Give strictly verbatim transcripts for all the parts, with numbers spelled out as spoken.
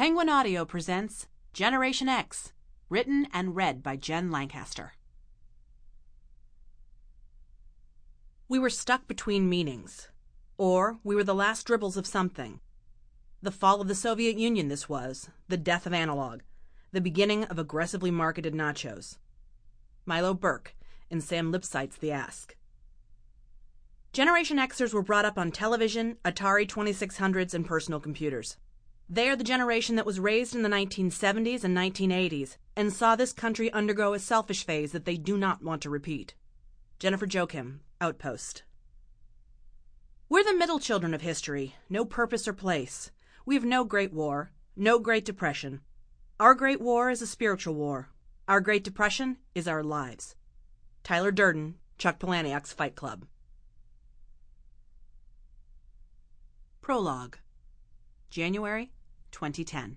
Penguin Audio presents Generation X, written and read by Jen Lancaster. We were stuck between meanings, or we were the last dribbles of something. The fall of the Soviet Union, this was, the death of analog, the beginning of aggressively marketed nachos. Milo Burke in Sam Lipsyte's The Ask. Generation Xers were brought up on television, Atari twenty-six hundreds, and personal computers. They are the generation that was raised in the nineteen seventies and nineteen eighties and saw this country undergo a selfish phase that they do not want to repeat. Jennifer Joachim, Outpost. We're the middle children of history, no purpose or place. We have no Great War, no Great Depression. Our Great War is a spiritual war. Our Great Depression is our lives. Tyler Durden, Chuck Palahniuk's Fight Club. Prologue. January twenty ten.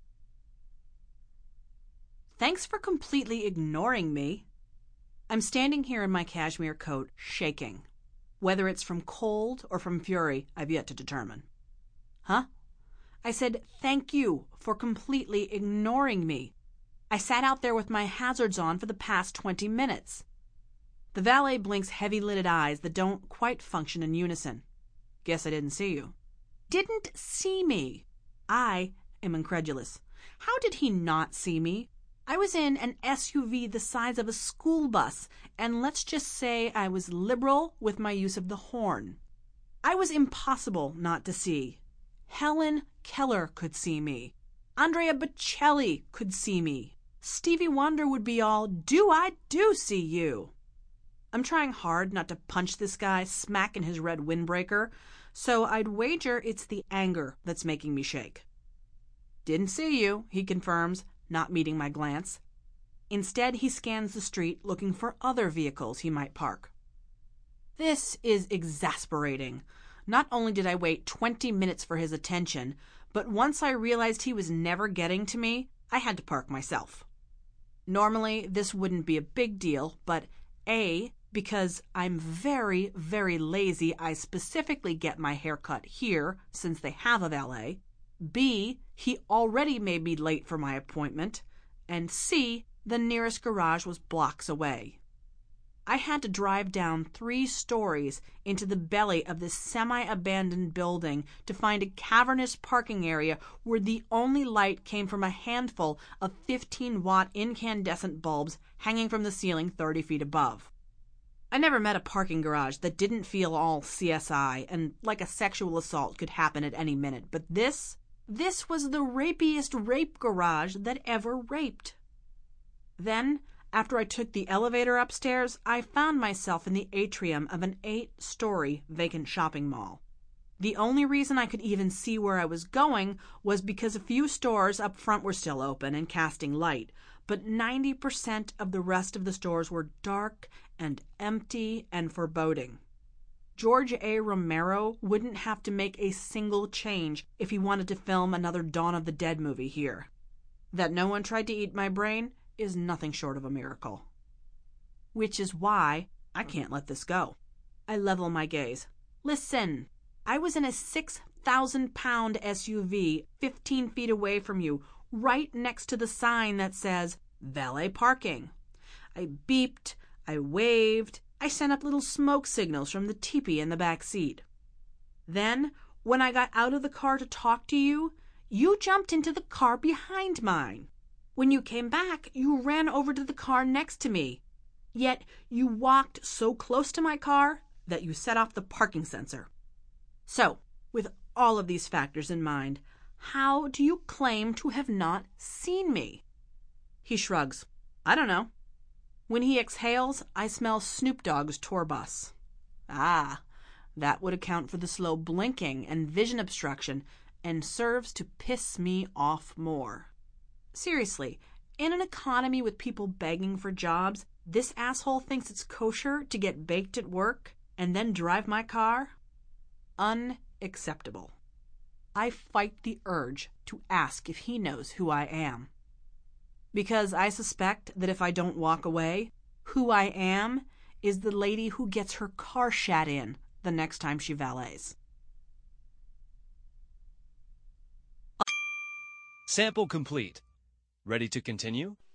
Thanks for completely ignoring me. I'm standing here in my cashmere coat, shaking. Whether it's from cold or from fury, I've yet to determine. Huh? I said thank you for completely ignoring me. I sat out there with my hazards on for the past twenty minutes. The valet blinks heavy-lidded eyes that don't quite function in unison. Guess I didn't see you. Didn't see me. I am incredulous. How did he not see me? I was in an S U V the size of a school bus, and let's just say I was liberal with my use of the horn. I was impossible not to see. Helen Keller could see me. Andrea Bocelli could see me. Stevie Wonder would be all, do I do see you? I'm trying hard not to punch this guy smack in his red windbreaker, so I'd wager it's the anger that's making me shake. Didn't see you, he confirms, not meeting my glance. Instead, he scans the street looking for other vehicles he might park. This is exasperating. Not only did I wait twenty minutes for his attention, but once I realized he was never getting to me, I had to park myself. Normally, this wouldn't be a big deal, but A, because I'm very, very lazy, I specifically get my hair cut here since they have a valet. B, he already made me late for my appointment. And C, the nearest garage was blocks away. I had to drive down three stories into the belly of this semi-abandoned building to find a cavernous parking area where the only light came from a handful of fifteen-watt incandescent bulbs hanging from the ceiling thirty feet above. I never met a parking garage that didn't feel all C S I and like a sexual assault could happen at any minute, but this, this was the rapiest rape garage that ever raped. Then, after I took the elevator upstairs, I found myself in the atrium of an eight-story vacant shopping mall. The only reason I could even see where I was going was because a few stores up front were still open and casting light, but ninety percent of the rest of the stores were dark and empty and foreboding. George A. Romero wouldn't have to make a single change if he wanted to film another Dawn of the Dead movie here. That no one tried to eat my brain is nothing short of a miracle. Which is why I can't let this go. I level my gaze. Listen, I was in a six thousand pound S U V fifteen feet away from you, right next to the sign that says valet parking. I beeped, I waved, I sent up little smoke signals from the teepee in the back seat. Then, when I got out of the car to talk to you, you jumped into the car behind mine. When you came back, you ran over to the car next to me. Yet you walked so close to my car that you set off the parking sensor. So, with all of these factors in mind, how do you claim to have not seen me? He shrugs. I don't know. When he exhales, I smell Snoop Dogg's tour bus. Ah, that would account for the slow blinking and vision obstruction and serves to piss me off more. Seriously, in an economy with people begging for jobs, this asshole thinks it's kosher to get baked at work and then drive my car? Unacceptable. I fight the urge to ask if he knows who I am. Because I suspect that if I don't walk away, who I am is the lady who gets her car shat in the next time she valets. Sample complete. Ready to continue?